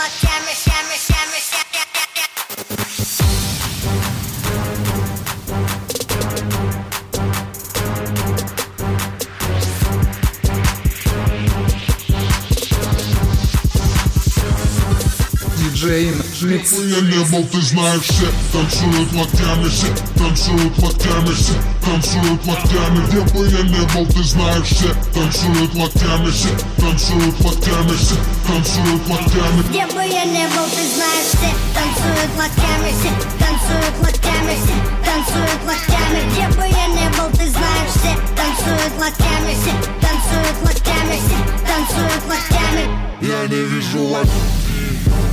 локтями, щами, щами, щами. Диджей Микс. Я не был, ты знаешь, все танцуют локтями, все танцуют локтями, все танцуют локтями. Где бы я не был, ты знаешь, все танцуют локтями, все танцуют локтями, все танцуют локтями. Где бы я не был, ты знаешь, все танцуют локтями, все танцуют локтями, все танцуют локтями. Где бы я не был, ты знаешь, все танцуют локтями, все танцуют локтями, все танцуют локтями. Я не вижу локтями.